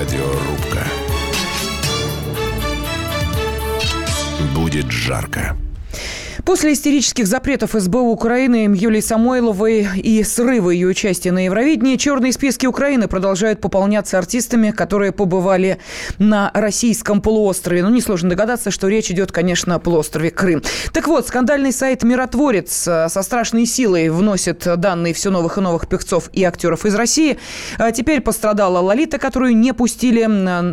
Радиорубка. Будет жарко. После истерических запретов СБУ Украины Юлии Самойловой и срыва ее участия на Евровидении, черные списки Украины продолжают пополняться артистами, которые побывали на российском полуострове. Несложно догадаться, что речь идет, конечно, о полуострове Крым. Так вот, скандальный сайт «Миротворец» со страшной силой вносит данные все новых и новых певцов и актеров из России. Теперь пострадала Лолита, которую не пустили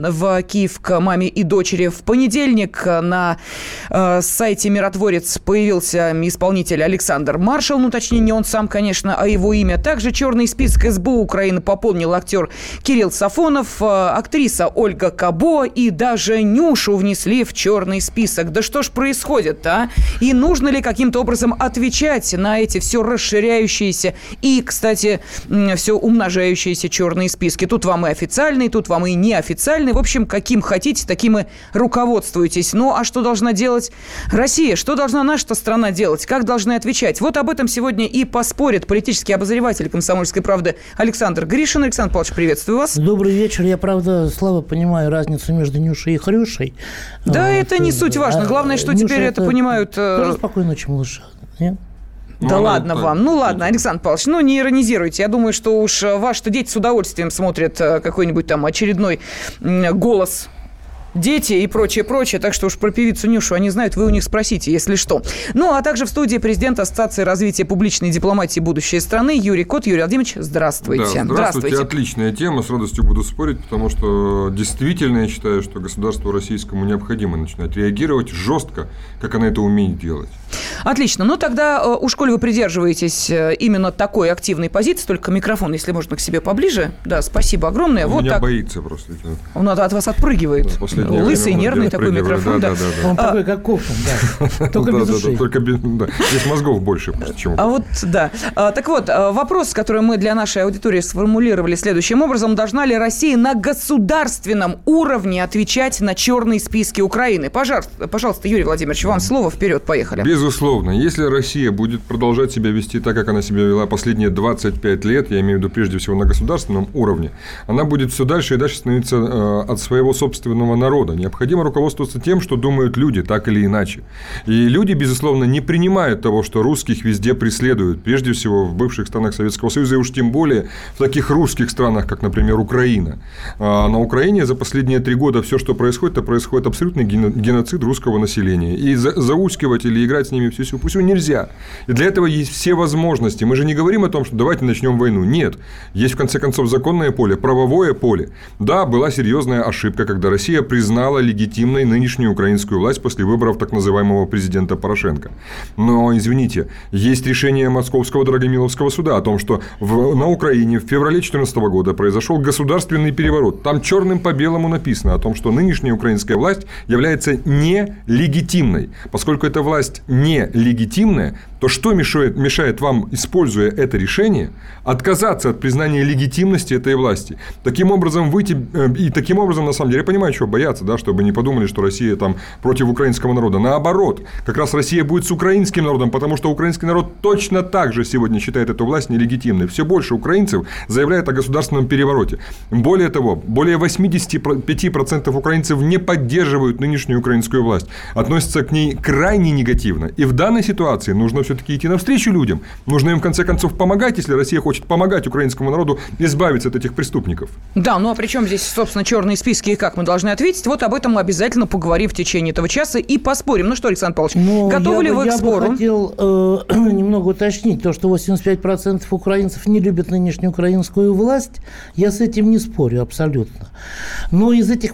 в Киев к маме и дочери. В понедельник на сайте «Миротворец» появился исполнитель Александр Маршал, точнее, не он сам, конечно, а его имя. Также черный список СБУ Украины пополнил актер Кирилл Сафонов, актриса Ольга Кабо и даже Нюшу внесли в черный список. Да что ж происходит-то, а? И нужно ли каким-то образом отвечать на эти все расширяющиеся и, кстати, все умножающиеся черные списки? Тут вам и официальные, тут вам и неофициальные. В общем, каким хотите, таким и руководствуйтесь. Ну, а что должна делать Россия? Что должна наша страна делать? Как должны отвечать? Вот об этом сегодня и поспорит политический обозреватель «Комсомольской правды» Александр Гришин. Александр Павлович, приветствую вас. Добрый вечер. Я, правда, слабо понимаю разницу между Нюшей и Хрюшей. Да, это не суть важно. Главное, что Нюша теперь это понимают... Тоже «Спокойной ночи, малыша». Нет? Да ладно вам. Ладно, Александр Павлович, не иронизируйте. Я думаю, что уж ваши дети с удовольствием смотрят какой-нибудь там очередной «Голос». Дети и прочее. Так что уж про певицу Нюшу они знают, вы у них спросите, если что. А также в студии президент Ассоциации развития публичной дипломатии «Будущее страны» Юрий Кот. Юрий Владимирович, здравствуйте. Да, здравствуйте. Отличная тема, с радостью буду спорить, потому что действительно я считаю, что государству российскому необходимо начинать реагировать жестко, как она это умеет делать. Отлично. Тогда уж коль вы придерживаетесь именно такой активной позиции, только микрофон, если можно, к себе поближе. Да, спасибо огромное. Он вот меня так. боится просто. Он от вас отпрыгивает. Да, лысый, нервный такой микрофон. Да. Он такой, как Кофман, да. Только без ушей. Только без... Здесь мозгов больше, чем... Так вот, вопрос, который мы для нашей аудитории сформулировали следующим образом. Должна ли Россия на государственном уровне отвечать на черные списки Украины? Пожалуйста, Юрий Владимирович, вам слово. Вперед, поехали. Безусловно. Если Россия будет продолжать себя вести так, как она себя вела последние 25 лет, я имею в виду прежде всего на государственном уровне, она будет все дальше и дальше становиться от своего собственного народа. Необходимо руководствоваться тем, что думают люди, так или иначе. И люди, безусловно, не принимают того, что русских везде преследуют, прежде всего в бывших странах Советского Союза, и уж тем более в таких русских странах, как, например, Украина. А на Украине за последние 3 года все, что происходит, это происходит абсолютный геноцид русского населения. И заускивать или играть с ними всю сюсю нельзя. И для этого есть все возможности. Мы же не говорим о том, что давайте начнем войну. Нет. Есть, в конце концов, законное поле, правовое поле. Да, была серьезная ошибка, когда Россия признала легитимной нынешнюю украинскую власть после выборов так называемого президента Порошенко. Но, извините, есть решение Московского Дорогомиловского суда о том, что на Украине в феврале 2014 года произошел государственный переворот. Там черным по белому написано о том, что нынешняя украинская власть является нелегитимной. Поскольку эта власть нелегитимная, то что мешает вам, используя это решение, отказаться от признания легитимности этой власти? Таким образом, на самом деле, я понимаю, чего бояться, да, чтобы не подумали, что Россия там против украинского народа. Наоборот, как раз Россия будет с украинским народом, потому что украинский народ точно так же сегодня считает эту власть нелегитимной. Все больше украинцев заявляют о государственном перевороте. Более того, более 85% украинцев не поддерживают нынешнюю украинскую власть, относятся к ней крайне негативно. И в данной ситуации нужно все-таки идти навстречу людям. Нужно им, в конце концов, помогать, если Россия хочет помогать украинскому народу избавиться от этих преступников. Да, а при чем здесь, собственно, черные списки и как мы должны ответить? Вот об этом мы обязательно поговорим в течение этого часа и поспорим. Что, Александр Павлович, готовы ли вы к спору? Я бы хотел немного уточнить то, что 85% украинцев не любят нынешнюю украинскую власть. Я с этим не спорю абсолютно. Но из этих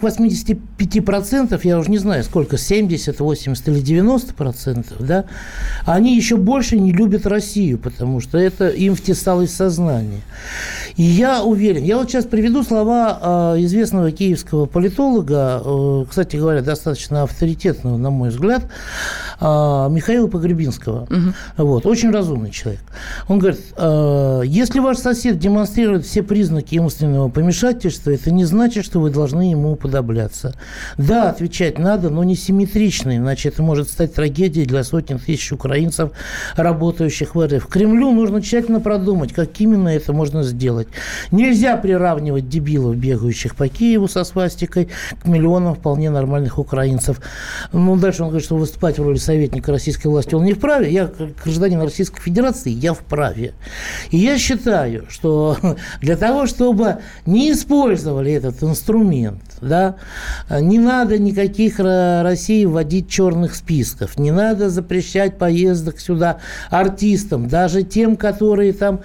85%, я уже не знаю, сколько, 70, 80 или 90%, да, они еще больше не любят Россию, потому что это им втесалось в сознание. И я уверен, я вот сейчас приведу слова известного киевского политолога, кстати говоря, достаточно авторитетного, на мой взгляд, Михаила Погребинского. Вот, очень разумный человек. Он говорит, если ваш сосед демонстрирует все признаки умственного помешательства, это не значит, что вы должны ему уподобляться. Да, отвечать надо, но не симметрично, иначе это может стать трагедией для сотен тысяч украинцев, работающих в РФ. Кремлю нужно тщательно продумать, как именно это можно сделать. Нельзя приравнивать дебилов, бегающих по Киеву со свастикой, к миллионам вполне нормальных украинцев. Ну, дальше он говорит, что выступать в роли советника российской власти он не вправе. Я, как гражданин Российской Федерации, я вправе. И я считаю, что для того, чтобы не использовали этот инструмент, да, не надо никаких России вводить черных списков, не надо запрещать поездок сюда артистам, даже тем, которые там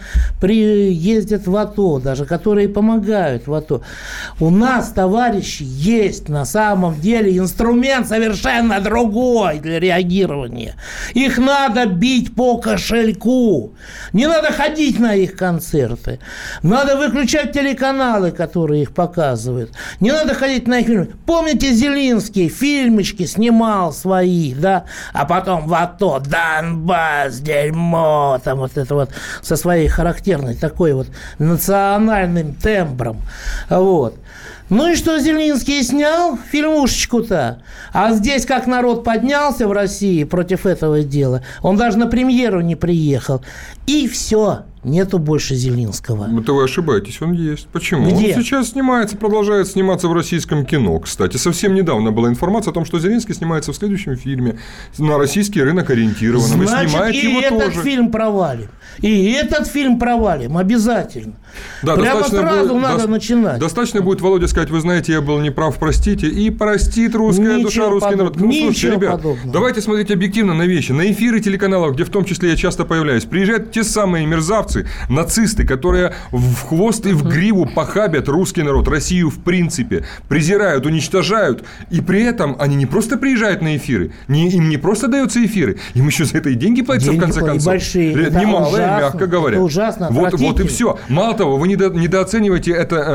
ездят в АТО, даже которые помогают в АТО. У нас, товарищи, есть на самом деле инструмент совершенно другой для реагирования. Их надо бить по кошельку. Не надо ходить на их концерты. Надо выключать телеканалы, которые их показывают. Не надо ходить на их фильмы. Помните, Зелинский фильмочки снимал свои, да? А потом в АТО Донбасс, дерьмо, там вот это вот со своей характерной такой вот национальным тембром. Вот. Ну и что Зеленский снял? Фильмушечку-то. А здесь как народ поднялся в России против этого дела. Он даже на премьеру не приехал. И все. Нету больше Зеленского. Это вы ошибаетесь, он есть. Почему? Где? Он сейчас снимается, продолжает сниматься в российском кино. Кстати, совсем недавно была информация о том, что Зеленский снимается в следующем фильме на российский рынок ориентированном. Значит, и снимает его этот тоже. фильм провалим. И этот фильм провалим. Обязательно. Да, прямо сразу надо начинать. Достаточно будет, Володя, сказать, вы знаете, я был неправ, простите, и простит русская душа, русский народ. Ну, слушайте, ребят, давайте смотреть объективно на вещи. На эфиры телеканалов, где в том числе я часто появляюсь, приезжают те самые мерзавцы, нацисты, которые в хвост и в гриву похабят русский народ, Россию в принципе, презирают, уничтожают, и при этом они не просто приезжают на эфиры, им не просто даются эфиры, им еще за это и деньги платятся, в конце концов. Большие. Немалые, мягко говоря. Это ужасно, вот и все. Мало того, вы недооцениваете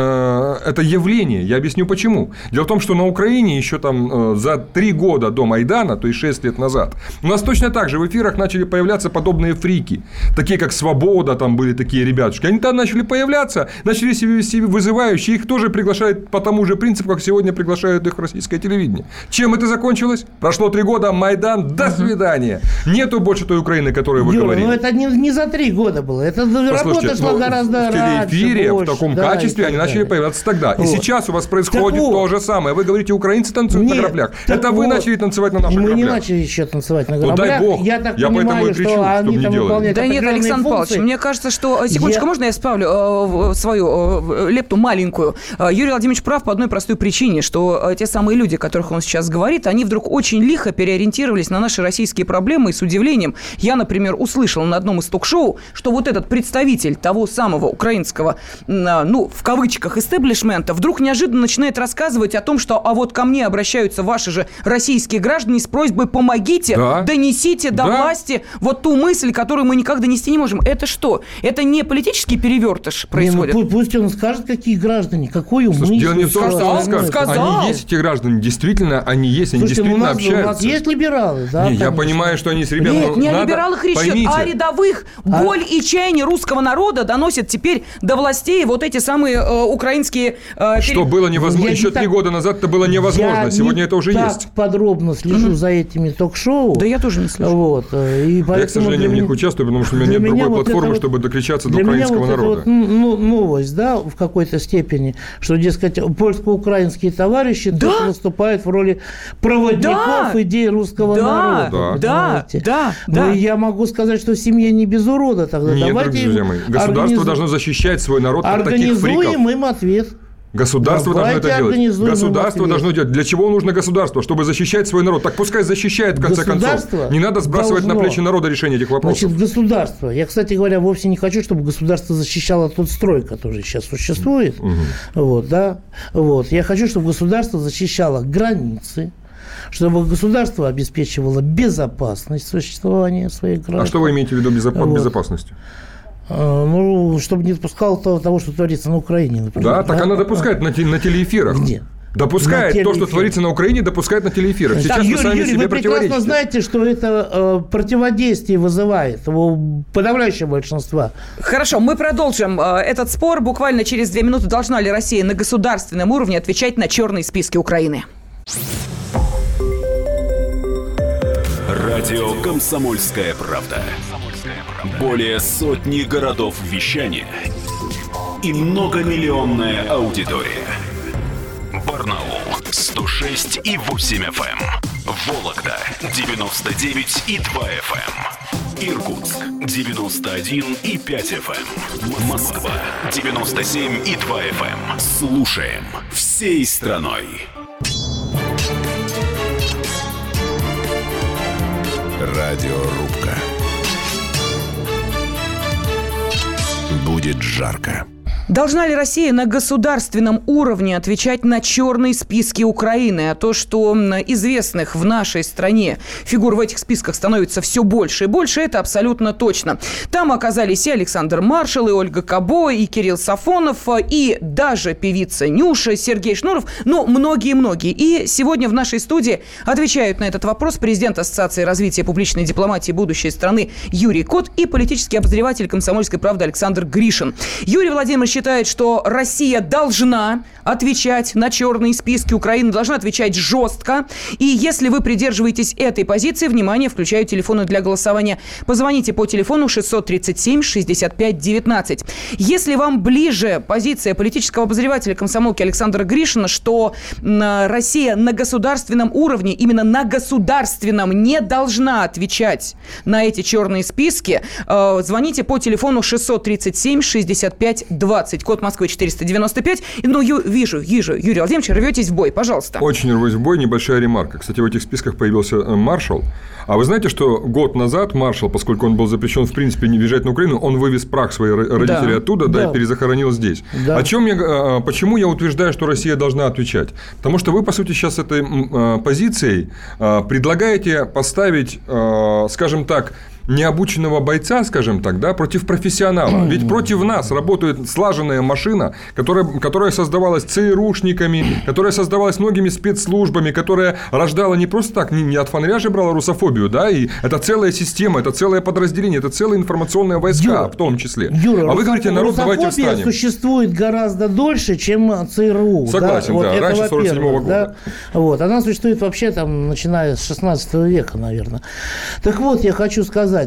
это явление. Я объясню почему. Дело в том, что на Украине еще там за 3 года до Майдана, то есть 6 лет назад, у нас точно так же в эфирах начали появляться подобные фрики, такие как «Свобода», там были такие ребятушки. Они там начали появляться, начали себя вести вызывающие, их тоже приглашают по тому же принципу, как сегодня приглашают их российское телевидение. Чем это закончилось? Прошло 3 года, Майдан, до свидания. Нету больше той Украины, о которой вы говорили. Ну это не за 3 года было, это работа шла гораздо раньше. В телеэфире в таком качестве они начали появляться тогда. И сейчас у вас происходит то же самое. Вы говорите, украинцы танцуют на граблях. Это вы начали танцевать на наших граблях. Мы не начали еще танцевать на граблях. Ну дай бог. Я так поэтому понимаю, и кричу, что они там выполняют Да нет, Александр Павлович, мне кажется, что... Секундочку, можно я вставлю свою лепту маленькую? Юрий Владимирович прав по одной простой причине, что те самые люди, о которых он сейчас говорит, они вдруг очень лихо переориентировались на наши российские проблемы, и с удивлением я, например, услышала на одном из ток-шоу, что вот этот представитель того самого украинского, ну, в кавычках, истеблишмента, вдруг неожиданно начинает рассказывать о том, что а вот ко мне обращаются ваши же российские граждане с просьбой «помогите, донесите до власти вот ту мысль, которую мы никак донести не можем». Это что? Это не политический перевертыш происходит? Пусть он скажет, какие граждане, какую мысль. Дело не в том, что он скажет. Они есть, эти граждане, действительно, они есть, они действительно общаются. У нас есть либералы, да? Не, я понимаю, что они с ребятами... Нет, не о либералах речь идет, а о рядовых. Боль и чаяние русского народа доносят теперь до властей вот эти самые украинские... Что было невозможно. Еще 3 года назад это было невозможно. Сегодня это уже есть. Я подробно слежу за этими ток-шоу. Да я тоже не слежу. Вот. Я, к сожалению, в них участвую, потому что у меня нет другой платформы, чтобы докричаться до украинского народа. Для меня вот новость, да, в какой-то степени, что, дескать, польско-украинские товарищи тоже выступают в роли проводников идей русского народа. Да. Но я могу сказать, что семья не без урода тогда. Нет, друзья мои, государство должно защищать свой народ от таких фриков. Организуем им ответ. Государство должно это делать. Государство должно делать. Для чего нужно государство? Чтобы защищать свой народ. Так пускай защищает, в конце концов. Не надо сбрасывать на плечи народа решение этих вопросов. Значит, государство. Я, кстати говоря, вовсе не хочу, чтобы государство защищало тот строй, который сейчас существует. Вот, да. Вот. Я хочу, чтобы государство защищало границы, чтобы государство обеспечивало безопасность существования своих граждан. А что вы имеете в виду безопасностью? Ну, чтобы не допускало того, что творится на Украине, например. Да, так она допускает на телеэфирах. Где? Допускает то, что творится на Украине, допускает на телеэфирах. Сейчас вы сами себе вы прекрасно противоречите. знаете, что это противодействие вызывает у подавляющего большинства. Хорошо, мы продолжим этот спор. Буквально через 2 минуты. Должна ли Россия на государственном уровне отвечать на черные списки Украины? Радио «Комсомольская правда». Более сотни городов вещания и многомиллионная аудитория. Барнаул 106,8 FM. Вологда 99,2 FM. Иркутск 91,5 FM. Москва 97,2 FM. Слушаем всей страной. Радиорубка. Будет жарко. Должна ли Россия на государственном уровне отвечать на черные списки Украины? А то, что известных в нашей стране фигур в этих списках становится все больше и больше, это абсолютно точно. Там оказались и Александр Маршал, и Ольга Кабо, и Кирилл Сафонов, и даже певица Нюша, Сергей Шнуров, ну, многие-многие. И сегодня в нашей студии отвечают на этот вопрос президент Ассоциации развития публичной дипломатии будущей страны Юрий Кот и политический обозреватель «Комсомольской правды» Александр Гришин. Юрий Владимирович считает, что Россия должна отвечать на черные списки Украины, должна отвечать жестко. И если вы придерживаетесь этой позиции, внимание, включаю телефоны для голосования. Позвоните по телефону 637-65-19. Если вам ближе позиция политического обозревателя комсомолки Александра Гришина, что Россия на государственном уровне, именно на государственном, не должна отвечать на эти черные списки, звоните по телефону 637-65-20. Код Москвы 495. Ну, вижу, Юрий Владимирович, рветесь в бой. Пожалуйста. Очень рвусь в бой. Небольшая ремарка. Кстати, в этих списках появился Маршал. А вы знаете, что год назад Маршал, поскольку он был запрещен в принципе не въезжать на Украину, он вывез прах своих родителей оттуда, и перезахоронил здесь. Да. Почему я утверждаю, что Россия должна отвечать? Потому что вы, по сути, сейчас этой позицией предлагаете поставить, скажем так, необученного бойца, скажем так, да, против профессионала. Ведь против нас работает слаженная машина, которая создавалась ЦРУшниками, которая создавалась многими спецслужбами, которая рождала не просто так, не от фонаря же брала русофобию, да, и это целая система, это целое подразделение, это целые информационные войска, в том числе. Юра, а вы говорите, народ, давайте встанем. Существует гораздо дольше, чем ЦРУ. Согласен, да, вот раньше 47-го года. Да? Вот, она существует вообще там, начиная с 16 века, наверное. Так вот, я хочу сказать,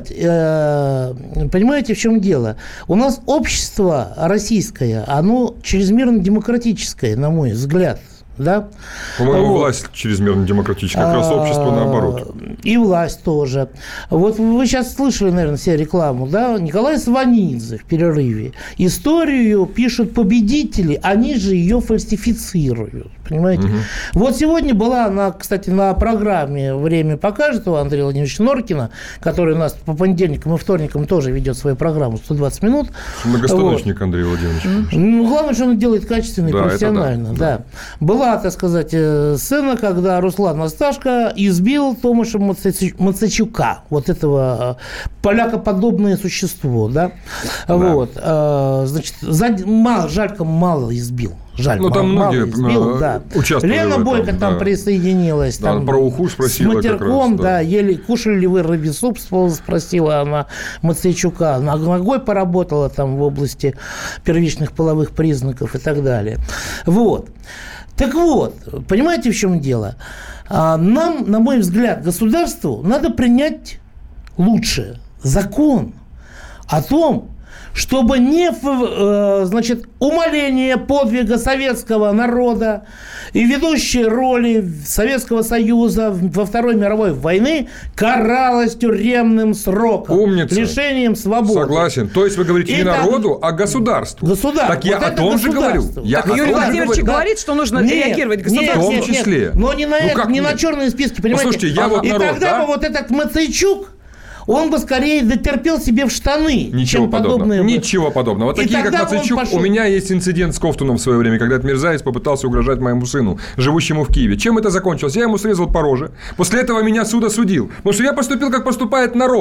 понимаете, в чем дело? У нас общество российское, оно чрезмерно демократическое, на мой взгляд. Да? По-моему, власть чрезмерно демократическая, как раз общество наоборот. И власть тоже. Вот вы сейчас слышали, наверное, все рекламу, да? Николай Сванидзе в перерыве. Историю пишут победители, они же ее фальсифицируют. Понимаете? Угу. Вот сегодня была, кстати, на программе «Время покажет» у Андрея Владимировича Норкина, который у нас по понедельникам и вторникам тоже ведет свою программу «120 минут». Многостаночник, вот. Андрей Владимирович. Ну, главное, что он делает качественно и профессионально. Да. Была, так сказать, сцена, когда Руслан Асташко избил Томаша Мацачука, вот этого полякоподобное существо, да? Вот. Значит, Жалько мало избил. Жаль, ну, там многие участвовали. Лена Бойко там присоединилась. Да, там, про уху спросила. С матерком, как раз, ели, кушали ли вы рыбий суп, спросила она Мацейчука. Ногой поработала там в области первичных половых признаков и так далее. Вот. Так вот, понимаете, в чем дело? Нам, на мой взгляд, государству надо принять лучше закон о том, чтобы не, значит, умаление подвига советского народа и ведущей роли Советского Союза во Второй мировой войны каралось тюремным сроком. Умница. Лишением свободы. Согласен. То есть вы говорите не народу, а государству. Государству. Так я вот о том же говорю. Юрий Владимирович говорит, что нужно реагировать государству. В том числе. Но не на черные списки, понимаете? Послушайте, я вот народ, и тогда бы вот этот Мацейчук, он бы скорее дотерпел себе в штаны, чем подобное. Ничего подобного. Такие, как Мацейчук, у меня есть инцидент с Ковтуном в свое время, когда этот мерзавец попытался угрожать моему сыну, живущему в Киеве. Чем это закончилось? Я ему срезал по роже. После этого меня суд осудил. Потому что я поступил, как поступает народ.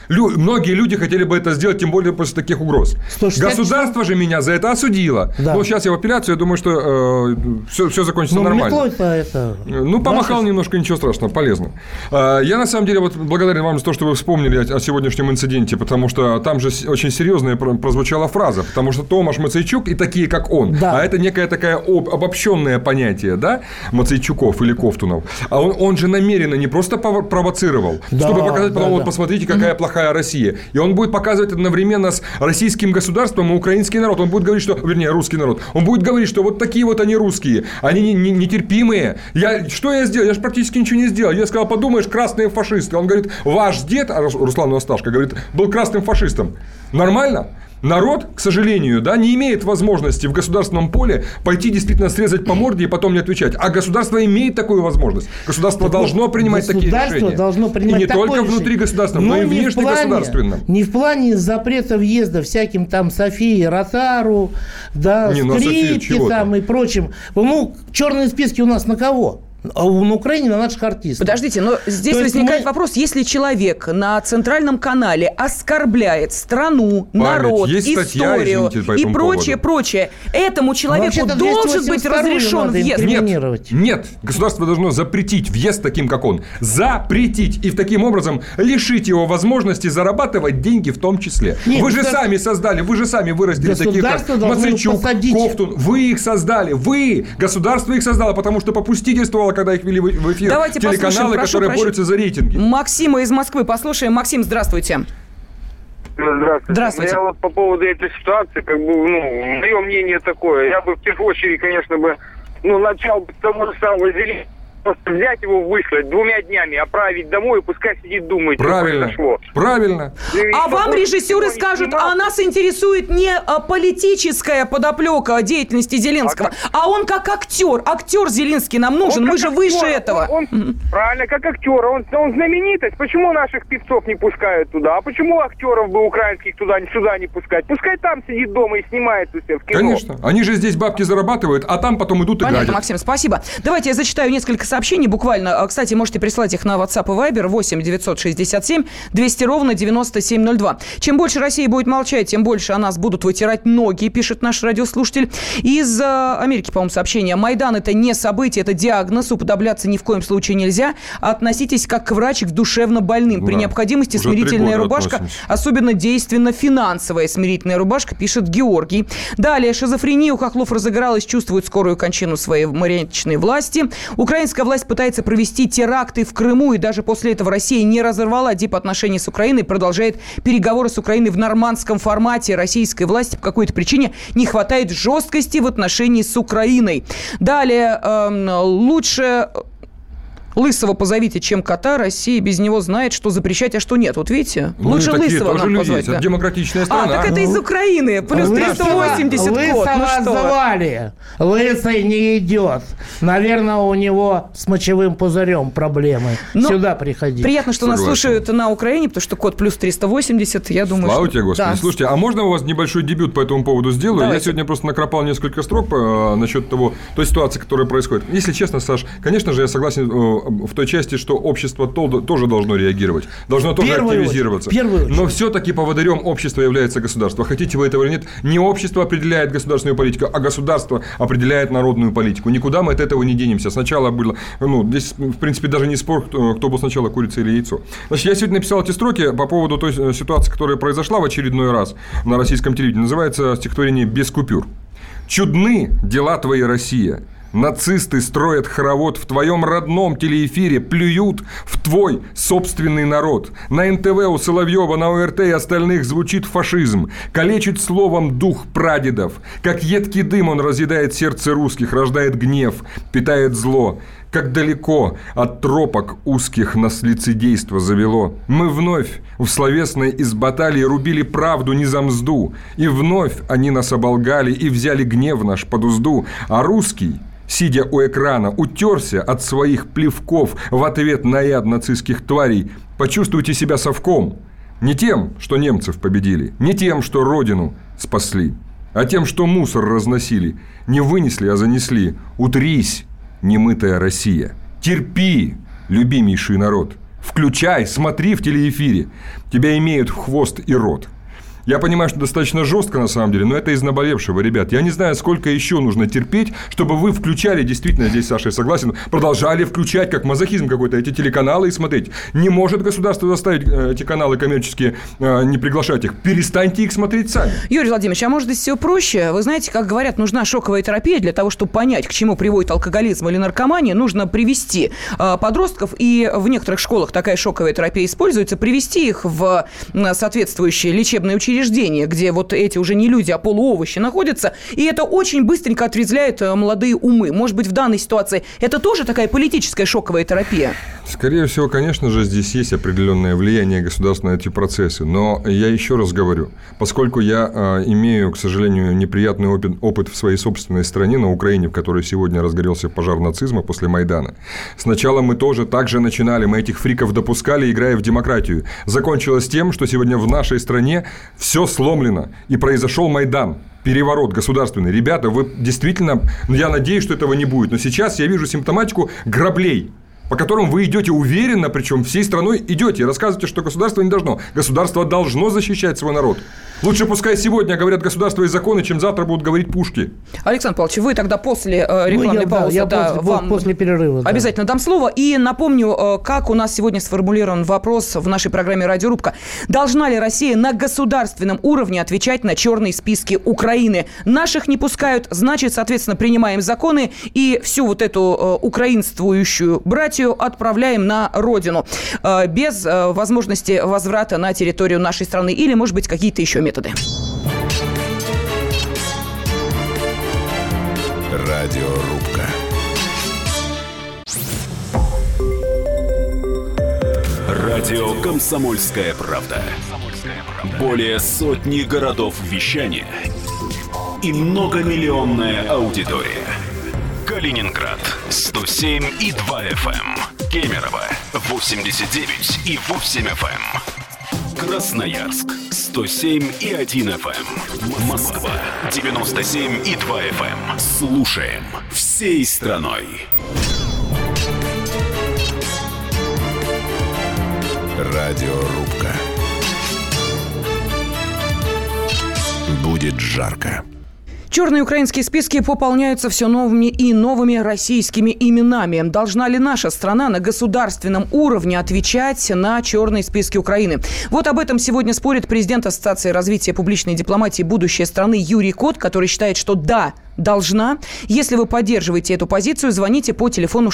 Многие люди хотели бы это сделать, тем более после таких угроз. Государство же меня за это осудило. Да. Но сейчас я в апелляцию, я думаю, что все закончится нормально. Помахал немножко, ничего страшного, полезно. Я, на самом деле, благодарен вам за то, что вы вспомнили о сегодняшнем инциденте, потому что там же очень серьезная прозвучала фраза, потому что Томаш Мацейчук и такие, как он. Да. А это некое такое обобщенное понятие, да, Мацейчуков или Ковтунов. А он же намеренно не просто провоцировал, чтобы показать, потом, посмотрите, какая плохая Россия. И он будет показывать одновременно с российским государством и украинский народ. Он будет говорить, что... Вернее, русский народ. Он будет говорить, что вот такие вот они русские. Они нетерпимые. Что я сделал? Я же практически ничего не сделал. Я сказал, подумаешь, красные фашисты. Он говорит, ваш дед, Руслан Асташко, говорит, был красным фашистом. Нормально? Народ, к сожалению, не имеет возможности в государственном поле пойти действительно срезать по морде и потом не отвечать. А государство имеет такую возможность. Государство должно принимать такие решения. Должно принимать и не только внутри государственного, но и внешнегосударственном. Не в плане запрета въезда всяким там Софии, Ротару, скрипке там и прочим. Черные списки у нас на кого? На Украине на наших артистов. Подождите, но здесь возникает вопрос, если человек на центральном канале оскорбляет страну, народ, историю и прочее, этому человеку должен быть разрешен въезд? Нет, государство должно запретить въезд таким, как он. Запретить. И таким образом лишить его возможности зарабатывать деньги в том числе. Вы же сами создали, вы же сами вырастили таких, как Мацейчук, Ковтун. Вы их создали. Государство их создало, потому что попустительствовало, когда их вели в эфир телеканалы, которые борются за рейтинги. Максима из Москвы послушаем. Максим, здравствуйте. Здравствуйте. Я по поводу этой ситуации, мое мнение такое. Я бы в первую очередь, конечно, начал бы с того же самого Зеленского. Просто взять его, выслать 2 днями, отправить домой, и пускай сидит, думает, правильно, что произошло. Правильно. А вам режиссеры скажут, а нас интересует не политическая подоплека деятельности Зеленского, а он как актер. Актер Зеленский нам нужен, мы же выше этого. Правильно, как актер. Он знаменитость. Почему наших певцов не пускают туда? А почему актеров бы украинских сюда не пускать? Пускай там сидит дома и снимает у себя в кино. Конечно. Они же здесь бабки зарабатывают, а там потом идут и гадят. Понятно, Максим, спасибо. Давайте я зачитаю несколько сообщений буквально. Кстати, можете прислать их на WhatsApp и Viber 8 967 200 ровно 9702. Чем больше Россия будет молчать, тем больше о нас будут вытирать ноги, пишет наш радиослушатель. Из Америки, по-моему, сообщение. Майдан – это не событие, это диагноз. Уподобляться ни в коем случае нельзя. Относитесь как к врач к душевно больным. При необходимости смирительная рубашка, особенно действенно финансовая смирительная рубашка, пишет Георгий. Далее. Шизофрения у хохлов разыгралась, чувствует скорую кончину своей марионеточной власти. Украинская власть пытается провести теракты в Крыму, и даже после этого Россия не разорвала дипотношения с Украиной, продолжает переговоры с Украиной в нормандском формате. Российской власти по какой-то причине не хватает жесткости в отношении с Украиной. Далее, лучше Лысого позовите, чем кота. Россия без него знает, что запрещать, а что нет. Вот видите? Лучше Лысого нам позвать. Это демократичная страна. Так это из Украины. Плюс 380 код. Лысого отзывали. Лысый не идет. Наверное, у него с мочевым пузырем проблемы. Сюда приходи. Приятно, что нас слушают на Украине, потому что код плюс 380, я думаю, Слава тебе, Господи. Да. Слушайте, а можно у вас небольшой дебют по этому поводу сделаю? Давайте. Я сегодня просто накропал несколько строк насчет той ситуации, которая происходит. Если честно, Саш, конечно же, я согласен в той части, что общество тоже должно реагировать, должно тоже активизироваться. Но все-таки поводырем общества является государство. Хотите вы этого или нет, не общество определяет государственную политику, а государство определяет народную политику. Никуда мы от этого не денемся. Сначала было, здесь, в принципе, даже не спор, кто был сначала, курица или яйцо. Значит, я сегодня написал эти строки по поводу той ситуации, которая произошла в очередной раз на российском телевидении. Называется стихотворение «Без купюр». «Чудны дела твои, Россия. Нацисты строят хоровод в твоем родном телеэфире, плюют в твой собственный народ. На НТВ у Соловьева, на ОРТ и остальных звучит фашизм, калечит словом дух прадедов. Как едкий дым он разъедает сердце русских, рождает гнев, питает зло. Как далеко от тропок узких нас лицедейство завело. Мы вновь в словесной из баталии рубили правду не за мзду. И вновь они нас оболгали и взяли гнев наш под узду. А русский, сидя у экрана, утерся от своих плевков в ответ на яд нацистских тварей. Почувствуйте себя совком. Не тем, что немцев победили, не тем, что родину спасли, а тем, что мусор разносили. Не вынесли, а занесли. Утрись, немытая Россия. Терпи, любимейший народ. Включай, смотри в телеэфире. Тебя имеют в хвост и рот. Я понимаю, что достаточно жестко на самом деле, но это из наболевшего, ребят. Я не знаю, сколько еще нужно терпеть, чтобы вы включали, действительно, здесь Саша, я согласен, продолжали включать, как мазохизм какой-то, эти телеканалы и смотреть. Не может государство заставить эти каналы коммерческие, не приглашать их. Перестаньте их смотреть сами. Юрий Владимирович, а может, здесь все проще? Вы знаете, как говорят, нужна шоковая терапия для того, чтобы понять, к чему приводит алкоголизм или наркомания. Нужно привести подростков, и в некоторых школах такая шоковая терапия используется, привести их в соответствующие лечебные учреждения, где вот эти уже не люди, а полуовощи находятся, и это очень быстренько отрезвляет молодые умы. Может быть, в данной ситуации это тоже такая политическая шоковая терапия? Скорее всего, конечно же, здесь есть определенное влияние государства на эти процессы. Но я еще раз говорю, поскольку я имею, к сожалению, неприятный опыт в своей собственной стране, на Украине, в которой сегодня разгорелся пожар нацизма после Майдана, сначала мы тоже так же начинали, мы этих фриков допускали, играя в демократию. Закончилось тем, что сегодня в нашей стране все сломлено, и произошел Майдан. Переворот государственный. Ребята, вы действительно... Я надеюсь, что этого не будет. Но сейчас я вижу симптоматику граблей, по которым вы идете уверенно, причем всей страной идете и рассказываете, что государство не должно. Государство должно защищать свой народ. Лучше пускай сегодня говорят государство и законы, чем завтра будут говорить пушки. Александр Павлович, вы тогда после рекламной паузы вам после перерыва обязательно дам слово. И напомню, как у нас сегодня сформулирован вопрос в нашей программе «Радиорубка». Должна ли Россия на государственном уровне отвечать на черные списки Украины? Наших не пускают, значит, соответственно, принимаем законы и всю вот эту украинствующую братью отправляем на родину без возможности возврата на территорию нашей страны или, может быть, какие-то еще методы. Радиорубка. Радио «Комсомольская правда». Более сотни городов вещания и многомиллионная аудитория. Калининград 107,2 FM, Кемерово 89,8 FM, Красноярск 107,1 FM, Москва 97,2 FM. Слушаем всей страной. Радиорубка. Будет жарко. Черные украинские списки пополняются все новыми и новыми российскими именами. Должна ли наша страна на государственном уровне отвечать на черные списки Украины? Вот об этом сегодня спорит президент Ассоциации развития публичной дипломатии «Будущее страны» Юрий Кот, который считает, что да, должна. Если вы поддерживаете эту позицию, звоните по телефону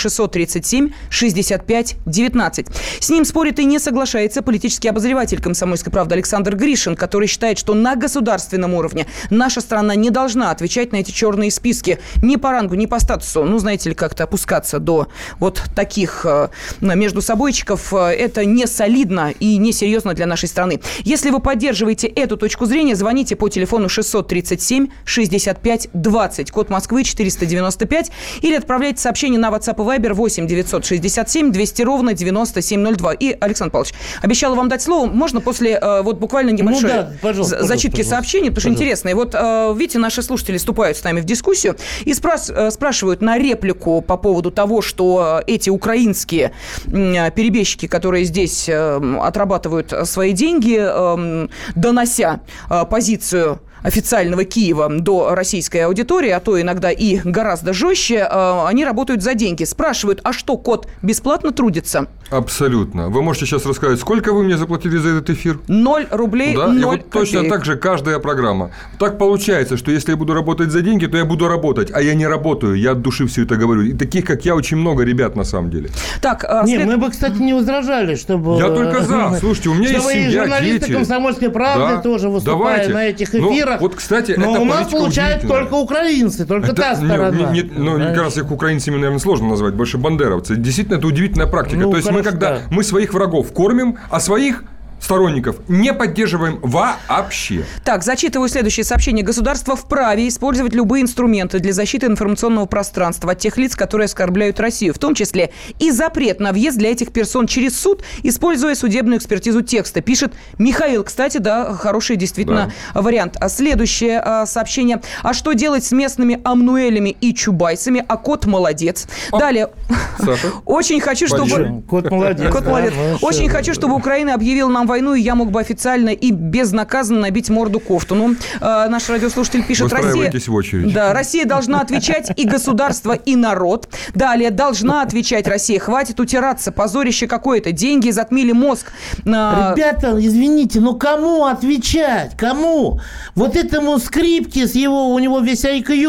637-65-19. С ним спорит и не соглашается политический обозреватель «Комсомольской правды» Александр Гришин, который считает, что на государственном уровне наша страна не должна отвечать на эти черные списки ни по рангу, ни по статусу. Ну, знаете ли, как-то опускаться до вот таких междусобойчиков, это не солидно и не серьезно для нашей страны. Если вы поддерживаете эту точку зрения, звоните по телефону 637-65-20. Код Москвы 495. Или отправляйте сообщение на WhatsApp и Viber 8 967 200 ровно 9702. И, Александр Павлович, обещала вам дать слово. Можно после вот буквально небольшой зачитки сообщений, потому что интересно. И вот, видите, наши слушатели вступают с нами в дискуссию и спрашивают на реплику по поводу того, что эти украинские перебежчики, которые здесь отрабатывают свои деньги, донося позицию официального Киева до российской аудитории, а то иногда и гораздо жестче, они работают за деньги. Спрашивают, а что, Кот бесплатно трудится? Абсолютно. Вы можете сейчас рассказать, сколько вы мне заплатили за этот эфир? 0 рублей, да? 0 и вот копеек. Точно так же каждая программа. Так получается, что если я буду работать за деньги, то я буду работать, а я не работаю. Я от души все это говорю. И таких, как я, очень много ребят на самом деле. Так, Нет, мы бы, кстати, не возражали, чтобы... Я только за. Слушайте, у меня есть семья, дети. Журналисты «Комсомольской правды» тоже выступают на этих эфирах. Вот, кстати, но это у нас получают только украинцы, только та сторона. Как раз их украинцами, наверное, сложно назвать, больше бандеровцы. Действительно, это удивительная практика. То есть мы, когда мы своих врагов кормим, а своих сторонников не поддерживаем вообще. Так, зачитываю следующее сообщение. Государство вправе использовать любые инструменты для защиты информационного пространства от тех лиц, которые оскорбляют Россию, в том числе и запрет на въезд для этих персон через суд, используя судебную экспертизу текста, пишет Михаил. Кстати, да, хороший действительно вариант. А следующее сообщение. А что делать с местными амнуэлями и чубайсами? А кот молодец. Далее. Саша? Очень хочу, чтобы... Кот молодец. Кот молодец. Очень хочу, чтобы Украина объявила нам войну, и я мог бы официально и безнаказанно набить морду Ковтуну. Наш радиослушатель пишет: Выстраивайтесь в очередь. Да, Россия должна отвечать, и государство, и народ. Далее, должна отвечать Россия. Хватит утираться, позорище какое-то. Деньги затмили мозг. Ребята, извините, но кому отвечать? Кому? Вот этому Скрипке с его, у него весь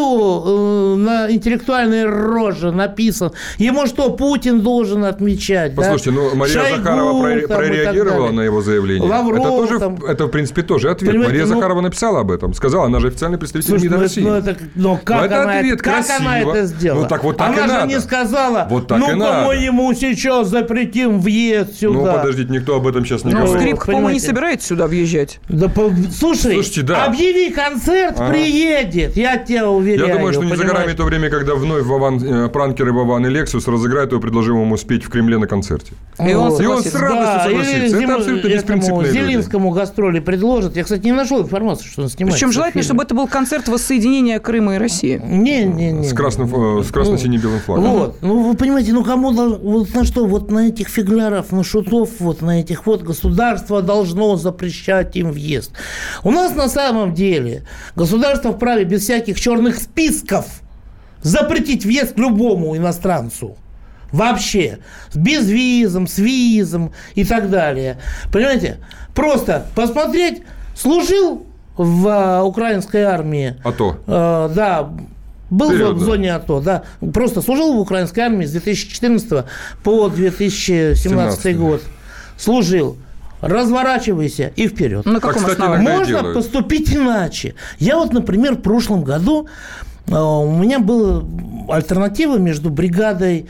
IQ на интеллектуальной роже написан. Ему что, Путин должен отвечать? Послушайте, да? ну Мария Шойгу, Захарова там, прореагировала на его заявление. Лавров, это, в принципе, тоже ответ. Понимаете, Мария Захарова написала об этом. Сказала, она же официальный представитель МИДа России. Как она это сделала? Ну, так вот так она и же надо. Не сказала, вот так ну-ка мы ему сейчас запретим въезд сюда. Ну, подождите, никто об этом сейчас не говорит. Скрипка, по-моему, не собирается сюда въезжать. Да, слушайте, да. Объяви концерт, приедет. Я тебя уверяю. Я думаю, что не за горами то время, когда вновь пранкеры Вован и Лексус разыграют его, предложим ему спеть в Кремле на концерте. И он с радостью согласится. Это абсолютно беспринципные люди. Зеленскому гастроли предложат. Я, кстати, не нашел информацию, что он снимает. Причем желательно, чтобы это был концерт воссоединения Крыма и России. Не. С красно-сине-белым флагом. Вот. Ну, вы понимаете, ну кому, вот на что, вот на этих фигляров, на шутов, вот на этих вот государство должно запрещать им въезд. У нас на самом деле государство вправе без всяких черных списков запретить въезд любому иностранцу. Вообще. С безвизом, с визом и так далее. Понимаете? Просто посмотреть, служил в украинской армии. АТО. Да. Был в зоне АТО, да. Просто служил в украинской армии с 2014 по 2017 год. Служил. Разворачивайся и вперед. На каком основании? Можно поступить иначе. Я вот, например, в прошлом году у меня была альтернатива между бригадой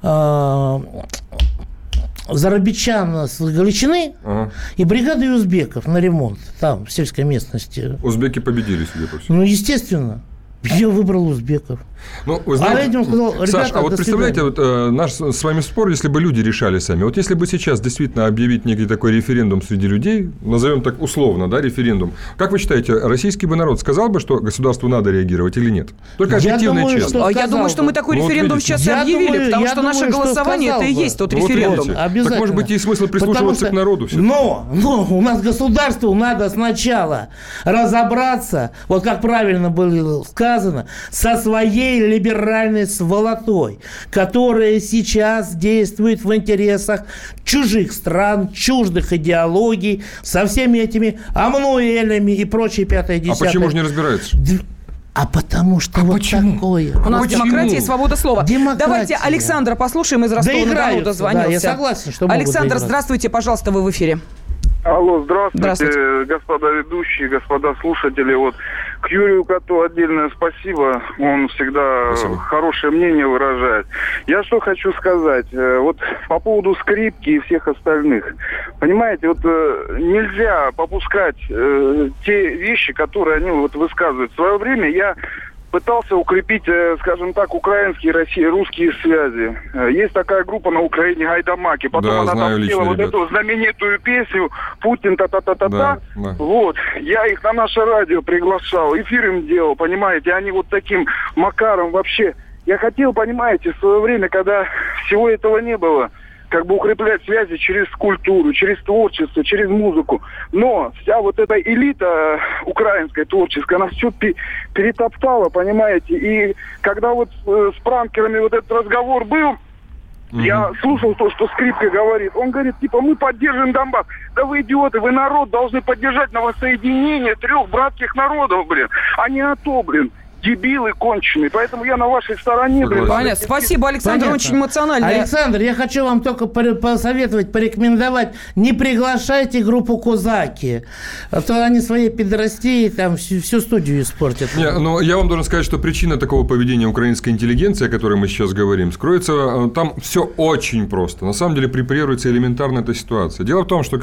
зарабичан с Галичины и бригадой узбеков на ремонт. Там, в сельской местности. Узбеки победили, судя по всему. Ну, естественно. Я выбрал узбеков. Ну, вы знаете, я ему сказал, ребята, Саш, а вот представляете, вот, наш с вами спор, если бы люди решали сами. Вот если бы сейчас действительно объявить некий такой референдум среди людей, назовем так условно, да, референдум, как вы считаете, российский бы народ сказал бы, что государству надо реагировать или нет? Только объективно и честно. Я думаю, что мы такой референдум сейчас и объявили, потому что наше голосование это и есть тот референдум. Обязательно. Так, может быть, есть смысл прислушиваться к народу. Но у нас государству надо сначала разобраться, вот как правильно было сказано, со своей либеральной сволотой, которая сейчас действует в интересах чужих стран, чуждых идеологий, со всеми этими Амнуэлями и прочей пятой десятой. А почему же не разбираются? А потому что вот почему? такое. У нас демократия и свобода слова. Демократия. Давайте Александра послушаем из Ростова-на-Дону, дозвонился. Да, я согласен, что могут Александр, доиграться. здравствуйте, пожалуйста, вы в эфире. Алло, здравствуйте, господа ведущие, господа слушатели. Вот к Юрию Коту отдельное спасибо. Он всегда хорошее мнение выражает. Я что хочу сказать. Вот по поводу Скрипки и всех остальных. Понимаете, вот нельзя попускать те вещи, которые они вот высказывают. В свое время я пытался укрепить, скажем так, украинские и русские связи. Есть такая группа на Украине «Гайдамаки». Потом да, она там пела вот эту знаменитую песню «Путин та-та-та-та-та». Да. Вот. Я их на наше радио приглашал, эфир им делал, понимаете. Они вот таким макаром вообще... Я хотел, понимаете, в свое время, когда всего этого не было, как бы укреплять связи через культуру, через творчество, через музыку. Но вся вот эта элита украинская творческая, она все перетоптала, понимаете. И когда вот с пранкерами вот этот разговор был, я слушал то, что Скрипка говорит. Он говорит, типа, мы поддерживаем Донбасс. Да вы идиоты, вы народ должны поддержать на воссоединение трех братских народов, блин, а не АТО, блин. дебилы конченые. Поэтому я на вашей стороне. Понятно. Спасибо, Александр, Понятно. очень эмоционально. Александр, я хочу вам только посоветовать, порекомендовать, не приглашайте группу «Козаки», а то они своей пидорастии там всю студию испортят. Но я вам должен сказать, что причина такого поведения украинской интеллигенции, о которой мы сейчас говорим, скроется, там все очень просто. На самом деле препарируется элементарно эта ситуация. Дело в том, что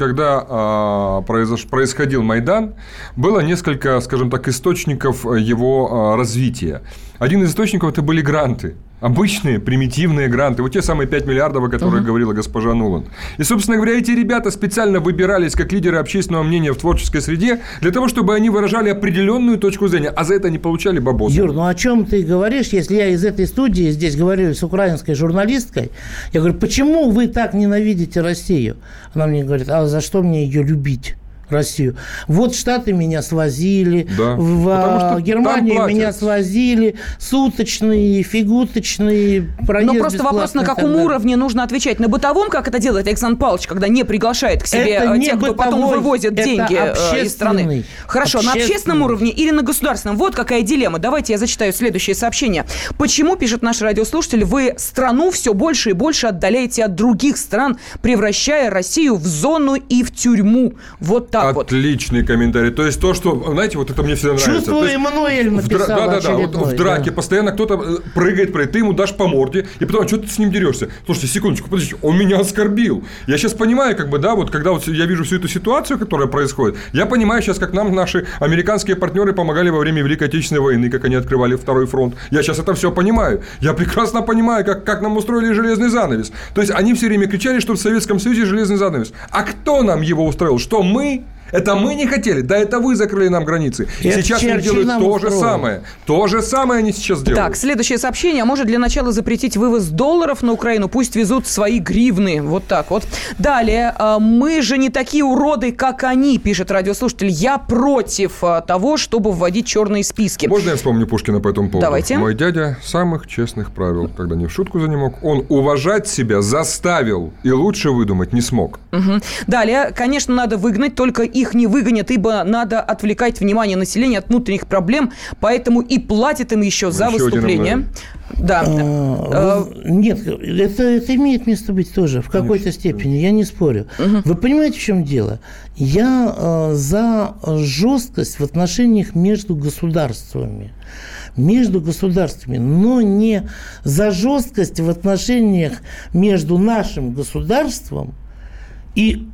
когда происходил Майдан, было несколько, скажем так, источников его развития. Один из источников – это были гранты. Обычные, примитивные гранты. Вот те самые 5 миллиардов, о которых говорила госпожа Нуланд. И, собственно говоря, эти ребята специально выбирались как лидеры общественного мнения в творческой среде для того, чтобы они выражали определенную точку зрения, а за это они получали бабосы. Юр, ну о чем ты говоришь, если я из этой студии здесь говорю с украинской журналисткой, я говорю, почему вы так ненавидите Россию? Она мне говорит, а за что мне ее любить? Россию. Вот Штаты меня свозили, да. в Германию меня свозили, суточные, фигуточные, проезд. Но просто вопрос, на каком уровне нужно отвечать. На бытовом, как это делает Александр Павлович, когда не приглашает к себе тех, кто потом вывозит деньги из страны. Хорошо, на общественном уровне или на государственном? Вот какая дилемма. Давайте я зачитаю следующее сообщение. Почему, пишет наш радиослушатель, вы страну все больше и больше отдаляете от других стран, превращая Россию в зону и в тюрьму? Вот так вот. Отличный комментарий. То есть то, что, знаете, вот это мне всегда нравится. Чувствую, Эммануэль написал очередной. Вот в драке постоянно кто-то прыгает, ты ему дашь по морде, и потом, что ты с ним дерешься? Слушайте, секундочку, подождите, он меня оскорбил. Я сейчас понимаю, вот когда я вижу всю эту ситуацию, которая происходит, я понимаю сейчас, как нам наши американские партнеры помогали во время Великой Отечественной войны, как они открывали второй фронт. Я сейчас это все понимаю. Я прекрасно понимаю, как нам устроили железный занавес. То есть они все время кричали, что в Советском Союзе железный занавес. А кто нам его устроил? Что мы? Это мы не хотели? Да это вы закрыли нам границы. И сейчас они делают то же самое. То же самое они сейчас делают. Так, следующее сообщение. А может для начала запретить вывоз долларов на Украину? Пусть везут свои гривны. Вот так вот. Далее. Мы же не такие уроды, как они, пишет радиослушатель. Я против того, чтобы вводить черные списки. Можно я вспомню Пушкина по этому поводу? Давайте. Мой дядя самых честных правил, когда не в шутку за ним мог. Он уважать себя заставил и лучше выдумать не смог. Угу. Далее. Конечно, надо выгнать, только их не выгонят, ибо надо отвлекать внимание населения от внутренних проблем, поэтому и платят им еще за выступление. Да. Нет, это имеет место быть тоже в какой-то степени, я не спорю. Вы понимаете, в чем дело? Я за жесткость в отношениях между государствами, но не за жесткость в отношениях между нашим государством и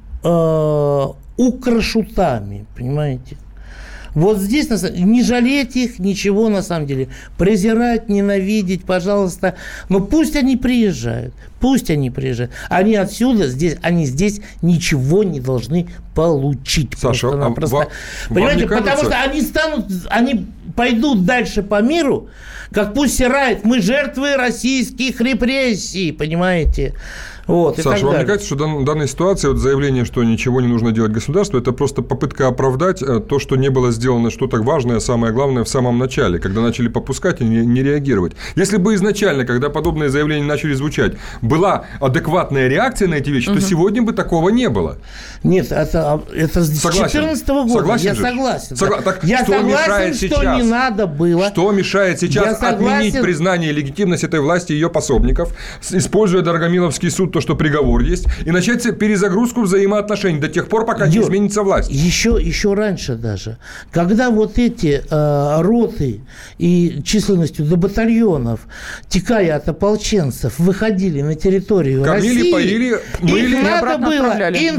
украшутами, понимаете? Вот здесь не жалеть их, ничего на самом деле. Презирать, ненавидеть, пожалуйста. Но пусть они приезжают. Они отсюда, они здесь ничего не должны получить. Саша, понимаете, потому что они пойдут дальше по миру, как пусть Сирайт, мы жертвы российских репрессий, понимаете? Вот, Саша, вам не кажется, что в данной ситуации заявление, что ничего не нужно делать государству, это просто попытка оправдать то, что не было сделано что-то важное, самое главное в самом начале, когда начали попускать и не реагировать. Если бы изначально, когда подобные заявления начали звучать, была адекватная реакция на эти вещи, то сегодня бы такого не было. Нет, это с 2014 года. Согласен я же? согласен. Я согласен, что не надо было. Что мешает сейчас отменить признание и легитимность этой власти и ее пособников, используя Дорогомиловский суд, то, что приговор есть, и начать перезагрузку взаимоотношений до тех пор, пока не изменится власть. Еще раньше даже. Когда вот эти роты и численностью до батальонов, текая от ополченцев, выходили на территорию России, поили, мыли, их надо было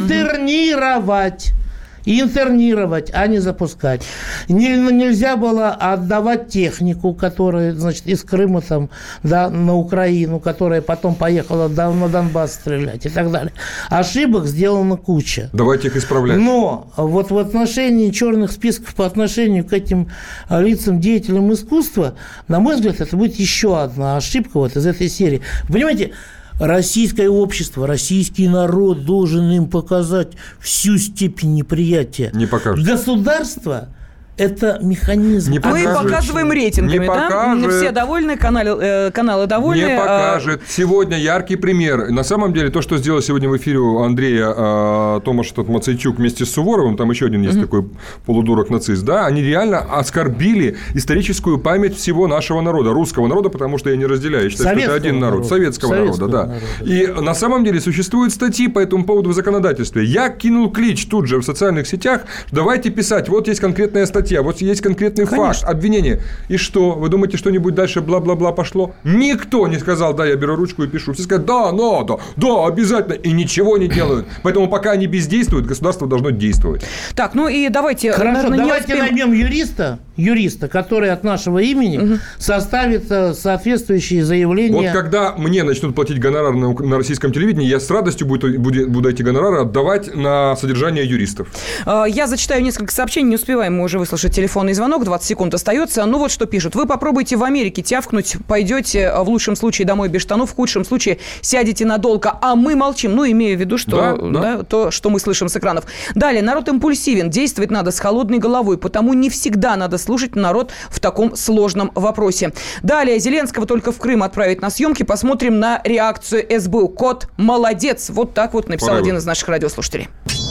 интернировать, а не запускать. Нельзя было отдавать технику, которая, значит, из Крыма на Украину, которая потом поехала на Донбасс стрелять и так далее. Ошибок сделана куча. Давайте их исправлять. Но вот в отношении черных списков по отношению к этим лицам, деятелям искусства, на мой взгляд, это будет еще одна ошибка вот из этой серии. Понимаете, российское общество, российский народ должен им показать всю степень неприятия. Не покажет. Государство Это механизм. Мы показываем рейтингами, да? Все довольны, каналы довольны. Не покажет. Сегодня яркий пример. На самом деле, то, что сделал сегодня в эфире у Андрея Томаш Мацейчук вместе с Суворовым, там еще один есть такой полудурок-нацист, да, они реально оскорбили историческую память всего нашего народа, русского народа, потому что я не разделяю. Я считаю, что это один народ. Советского народа, да. И на самом деле существуют статьи по этому поводу в законодательстве. Я кинул клич тут же в социальных сетях, давайте писать, вот есть конкретная статья, вот есть конкретный факт, обвинение. И что? Вы думаете, что-нибудь дальше бла-бла-бла пошло? Никто не сказал, да, я беру ручку и пишу. Все сказали, да, надо, да, обязательно. И ничего не делают. Поэтому пока они бездействуют, государство должно действовать. Так, ну и давайте... Хорошо, давайте наймем юриста, который от нашего имени составит соответствующие заявления. Вот когда мне начнут платить гонорар на российском телевидении, я с радостью буду эти гонорары отдавать на содержание юристов. Я зачитаю несколько сообщений, не успеваем мы уже выслушать телефонный звонок, 20 секунд остается. Ну вот что пишут. Вы попробуйте в Америке тявкнуть, пойдете в лучшем случае домой без штанов, в худшем случае сядете надолго, а мы молчим. Ну, имея в виду, что то, что мы слышим с экранов. Далее, народ импульсивен, действовать надо с холодной головой, потому не всегда надо слушать народ в таком сложном вопросе. Далее, Зеленского только в Крым отправить на съемки, посмотрим на реакцию СБУ. Кот молодец. Вот так вот написал один из наших радиослушателей.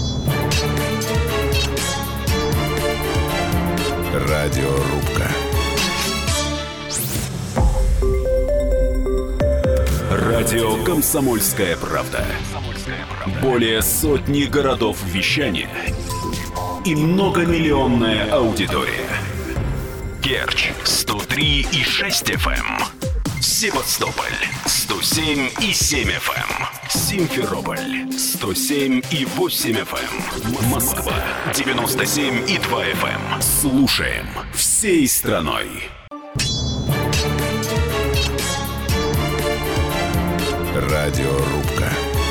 Радиорубка. Радио «Комсомольская правда». Более сотни городов вещания и многомиллионная аудитория. Керчь 103,6 FM. Севастополь 107,7 FM. Симферополь 107,8 FM. Москва 97,2 FM. Слушаем всей страной. Радиорубка.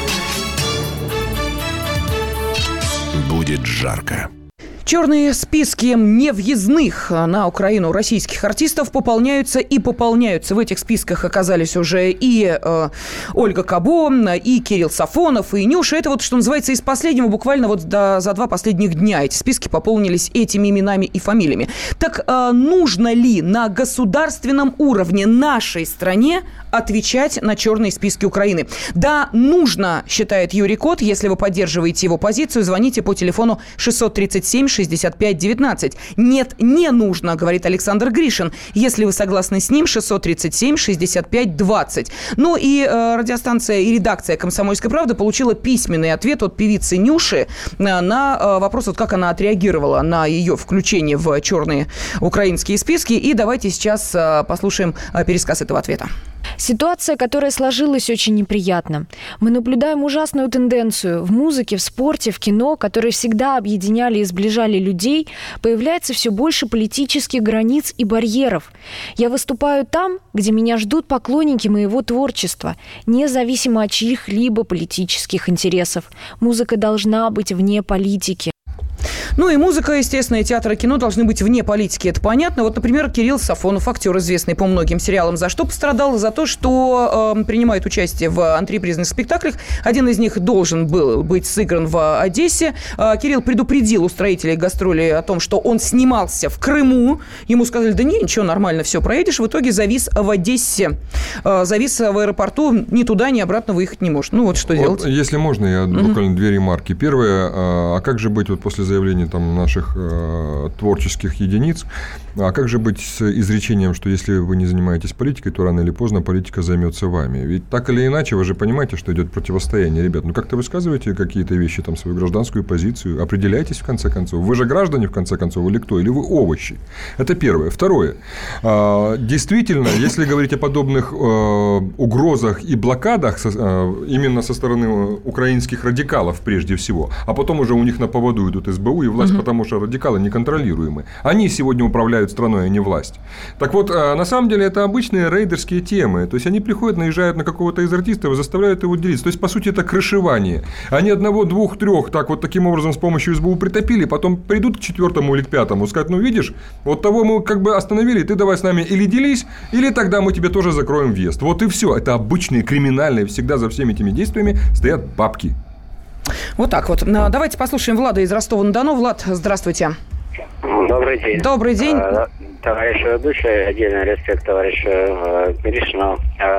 Будет жарко. Черные списки невъездных на Украину российских артистов пополняются и пополняются. В этих списках оказались уже и Ольга Кабо, и Кирилл Сафонов, и Нюша. Это вот, что называется, из последнего, буквально вот за 2 последних дня эти списки пополнились этими именами и фамилиями. Так нужно ли на государственном уровне нашей стране отвечать на черные списки Украины? Да, нужно, считает Юрий Кот. Если вы поддерживаете его позицию, звоните по телефону 637-65-19. Нет, не нужно, говорит Александр Гришин. Если вы согласны с ним, 637-65-20. Ну и радиостанция и редакция «Комсомольской правды» получила письменный ответ от певицы Нюши на вопрос, вот как она отреагировала на ее включение в черные украинские списки. И давайте сейчас послушаем пересказ этого ответа. Ситуация, которая сложилась, очень неприятна. Мы наблюдаем ужасную тенденцию. В музыке, в спорте, в кино, которые всегда объединяли и сближали людей, появляется все больше политических границ и барьеров. Я выступаю там, где меня ждут поклонники моего творчества, независимо от чьих-либо политических интересов. Музыка должна быть вне политики. Ну и музыка, естественно, и театр, и кино должны быть вне политики, это понятно. Вот, например, Кирилл Сафонов, актер, известный по многим сериалам, за что пострадал? За то, что принимает участие в антрепризных спектаклях. Один из них должен был быть сыгран в Одессе. Кирилл предупредил устроителей гастролей о том, что он снимался в Крыму. Ему сказали, да ничего, нормально, все, проедешь. В итоге завис в Одессе. Завис в аэропорту, ни туда, ни обратно выехать не может. Ну вот что делать? Если можно, я буквально 2 ремарки. Первое, а как же быть вот после заявления там наших творческих единиц, а как же быть с изречением, что если вы не занимаетесь политикой, то рано или поздно политика займется вами? Ведь так или иначе, вы же понимаете, что идет противостояние, ребят. Ну, как-то высказываете какие-то вещи, там, свою гражданскую позицию, определяйтесь, в конце концов. Вы же граждане, в конце концов, или кто? Или вы овощи? Это первое. Второе. Действительно, если говорить о подобных угрозах и блокадах именно со стороны украинских радикалов, прежде всего, а потом уже у них на поводу идут СБУ и власть, потому что радикалы неконтролируемы. Они сегодня управляют страной, а не власть. Так вот, на самом деле, это обычные рейдерские темы. То есть, они приходят, наезжают на какого-то из артистов и заставляют его делиться. То есть, по сути, это крышевание. Они 1, 2, 3 так вот таким образом с помощью СБУ притопили, потом придут к 4 или к 5, скажут, ну, видишь, вот того мы как бы остановили, ты давай с нами или делись, или тогда мы тебе тоже закроем въезд. Вот и все. Это обычные криминальные, всегда за всеми этими действиями стоят бабки. Вот так вот. Давайте послушаем Влада из Ростова-на-Дону. Влад, здравствуйте. Добрый день. Добрый день. Товарищ ведущий, отдельный респект товарищу Гришину.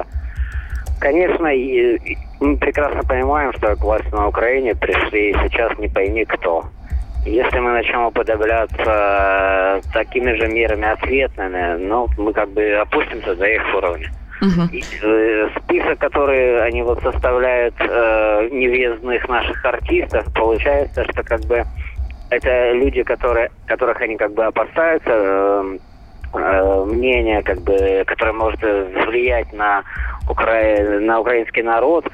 Конечно, мы прекрасно понимаем, что к власти на Украине пришли сейчас не пойми кто. Если мы начнем уподобляться такими же мерами ответными, мы как бы опустимся до их уровня. И список, который они вот составляют невездных наших артистов, получается, что как бы это люди, которых они как бы опасаются, мнение, как бы, которое может влиять на украинский народ.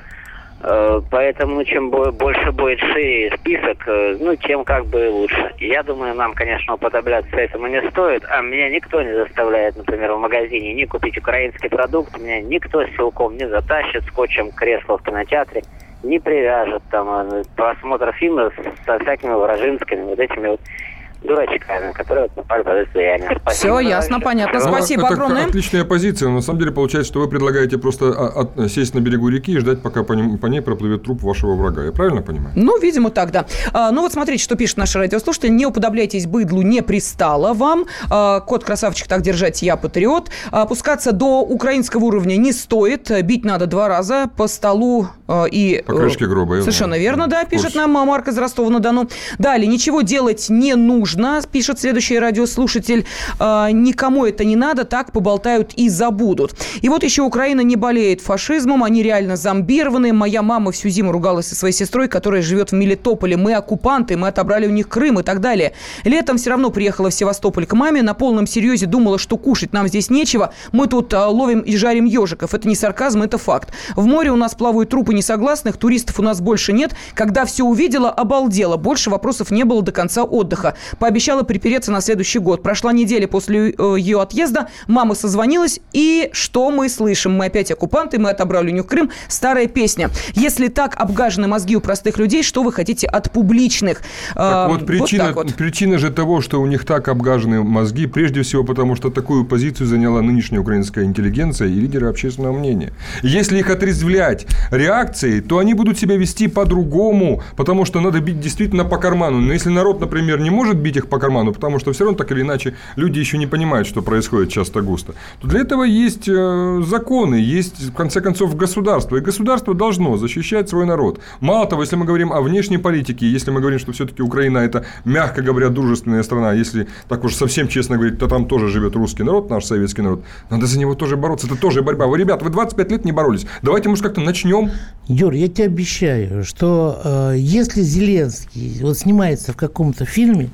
Поэтому, чем больше будет шире список, тем как бы лучше. Я думаю, нам, конечно, уподобляться этому не стоит. А меня никто не заставляет, например, в магазине не купить украинский продукт. Меня никто силком не затащит скотчем кресло в кинотеатре, не привяжет просмотр фильма со всякими вражинскими вот этими вот дурачками, которые попали под это влияние. Все ясно, понятно. Спасибо огромное. Это отличная позиция. На самом деле, получается, что вы предлагаете просто сесть на берегу реки и ждать, пока по ней проплывет труп вашего врага. Я правильно понимаю? Видимо, так, да. Вот смотрите, что пишет наш радиослушатель. Не уподобляйтесь быдлу, не пристало вам. Кот-красавчик, так держать, я патриот. Опускаться до украинского уровня не стоит. Бить надо 2 раза по столу и... По крышке гроба. Совершенно верно, да, пишет нам Марк из Ростова-на-Дону. Далее, ничего делать не нужно, пишет следующий радиослушатель. Никому это не надо, так поболтают и забудут. И вот еще Украина не болеет фашизмом, они реально зомбированы. Моя мама всю зиму ругалась со своей сестрой, которая живет в Мелитополе. Мы оккупанты, мы отобрали у них Крым и так далее. Летом все равно приехала в Севастополь к маме, на полном серьезе думала, что кушать нам здесь нечего. Мы тут ловим и жарим ежиков. Это не сарказм, это факт. В море у нас плавают трупы несогласных, туристов у нас больше нет. Когда все увидела, обалдела. Больше вопросов не было до конца отдыха. Пообещала припереться на следующий год. Прошла неделя после ее отъезда. Мама созвонилась. И что мы слышим? Мы опять оккупанты, мы отобрали у них Крым. Старая песня. Если так обгажены мозги у простых людей, что вы хотите от публичных? Так вот, причина же того, что у них так обгажены мозги, прежде всего потому, что такую позицию заняла нынешняя украинская интеллигенция и лидеры общественного мнения. Если их отрезвлять реакцией, то они будут себя вести по-другому, потому что надо бить действительно по карману. Но если народ, например, не может бить их по карману, потому что все равно так или иначе люди еще не понимают, что происходит часто густо, то для этого есть законы, есть, в конце концов, государство. И государство должно защищать свой народ. Мало того, если мы говорим о внешней политике, если мы говорим, что все-таки Украина – это, мягко говоря, дружественная страна, если так уж совсем честно говорить, то там тоже живет русский народ, наш советский народ, надо за него тоже бороться. Это тоже борьба. Вы, ребята, вы 25 лет не боролись. Давайте, может, как-то начнем. Юр, я тебе обещаю, что если Зеленский снимается в каком-то фильме,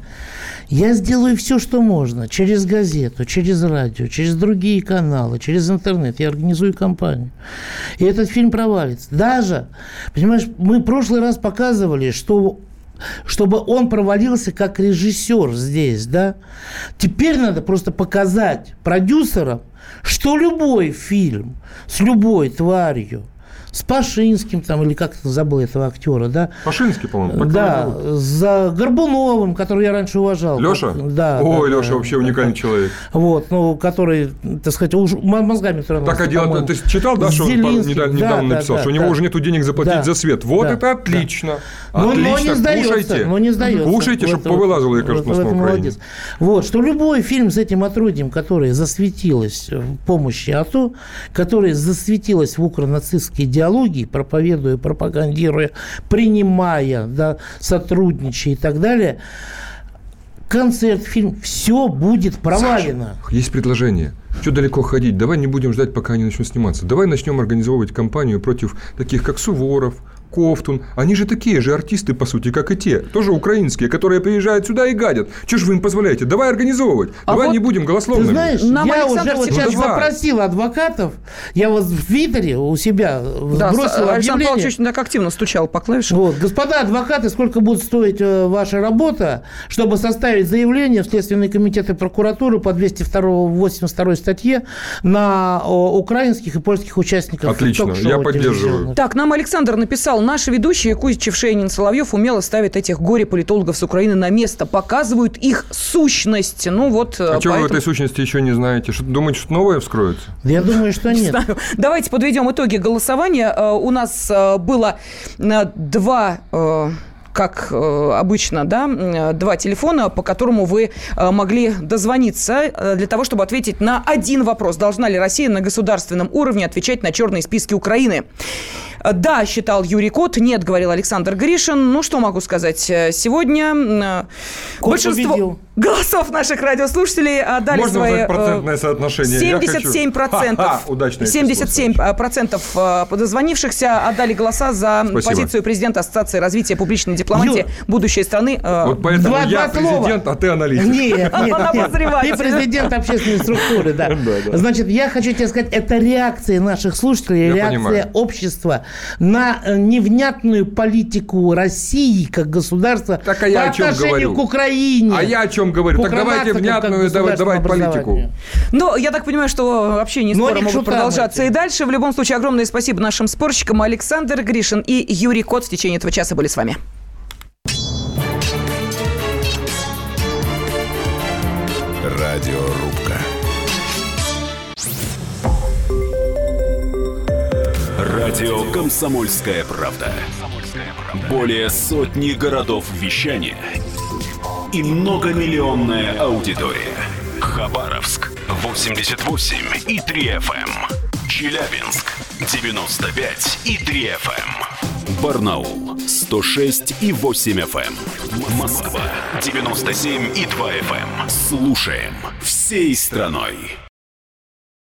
я сделаю все, что можно. Через газету, через радио, через другие каналы, через интернет. Я организую кампанию. И этот фильм провалится. Даже, понимаешь, мы в прошлый раз показывали, что чтобы он провалился как режиссер здесь, да? Теперь надо просто показать продюсерам, что любой фильм с любой тварью, с Пашинским, или как ты забыл этого актера, да? Пашинский, по-моему. Да, за Горбуновым, которого я раньше уважал. Леша? Да. Ой, да, Леша да, вообще уникальный человек. Который, так сказать, уже мозгами тронулся. Так, ты читал, да, что он недавно написал, что у него уже нет денег заплатить за свет. Вот это отлично. Отлично, кушайте. Но не сдается. Кушайте, чтобы повылазило, я кажется, на Украине. Вот, что любой фильм с этим отродьем, которое засветилось в помощи АТО, которое засветилось в укронацистской идеологии, проповедуя, пропагандируя, принимая, да, сотрудничая и так далее, концерт, фильм, все будет провалено. Саша, есть предложение. Что далеко ходить? Давай не будем ждать, пока они начнут сниматься. Давай начнем организовывать кампанию против таких, как Суворов, Ковтун. Они же такие же артисты, по сути, как и те. Тоже украинские, которые приезжают сюда и гадят. Чего же вы им позволяете? Давай организовывать. Давай не будем голословными. Ты знаешь, я уже сейчас запросил адвокатов. Я в Твиттере у себя сбросил объявление. Александр Павлович очень так активно стучал по клавишам. Господа адвокаты, сколько будет стоить ваша работа, чтобы составить заявление в Следственный комитет и прокуратуру по 282 статье на украинских и польских участников? Отлично, я поддерживаю. Так, нам Александр написал: наши ведущие Кузичев, Шейнин, Соловьев умело ставят этих горе-политологов с Украины на место, показывают их сущность. Чего вы этой сущности еще не знаете? Что думаете, что новое вскроется? Я думаю, что нет. Давайте подведем итоги голосования. У нас было 2 как обычно, да, 2 телефона, по которому вы могли дозвониться для того, чтобы ответить на один вопрос. Должна ли Россия на государственном уровне отвечать на черные списки Украины? Да, считал Юрий Кот, нет, говорил Александр Гришин. Ну, что могу сказать? Сегодня большинство победил. Голосов наших радиослушателей отдали можно свои... Можно процентное соотношение? 77%. Удачное 77% подозвонившихся отдали голоса за позицию президента Ассоциации развития публичной дипломатии будущей страны. Вот поэтому я президент, а ты аналитик. Нет. Ты президент общественной структуры, да. Значит, я хочу тебе сказать, это реакция наших слушателей, реакция общества на невнятную политику России как государства по отношению к Украине. А я о чем говорю? Так давайте внятную, давай политику. Ну, я так понимаю, что общение споры могут продолжаться и дальше. В любом случае, огромное спасибо нашим спорщикам. Александр Гришин и Юрий Кот в течение этого часа были с вами. Радиорубка. Радио «Комсомольская правда». Более сотни городов вещания и многомиллионная аудитория. Хабаровск 88,3 FM. Челябинск 95,3 FM. Барнаул 106,8 FM. Москва 97,2 FM. Слушаем всей страной.